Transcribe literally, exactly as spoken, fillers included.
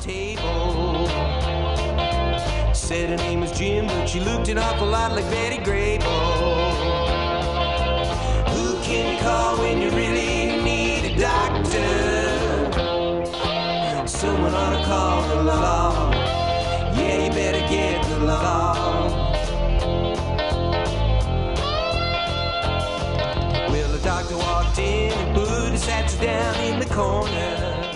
table. Said her name was Jim, but she looked an awful lot like Betty Grable. Who can you call when you really need a doctor? Someone ought to call the law. Yeah, you better get the law. Well, the doctor walked in and put his hat down in the corner.